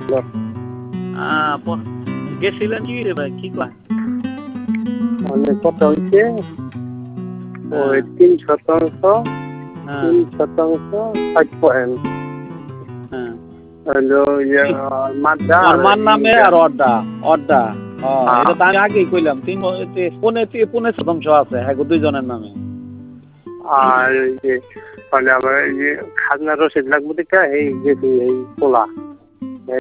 গেছিলেন কি রে ভাই, কি কয়? মানে কথা হচ্ছে ওই 3% 5 পয়েন্ট হলো মাদ্দা ওর নামে আর অড্ডা অড্ডা। এটা তো আমি আগেই কইলাম, 3.5% আছে হ্যাঁ দুইজনের নামে। আর ওই যে মানে আমার এই যে খাজনা রসিদ লাগবে দেখা এই যে এই পোলা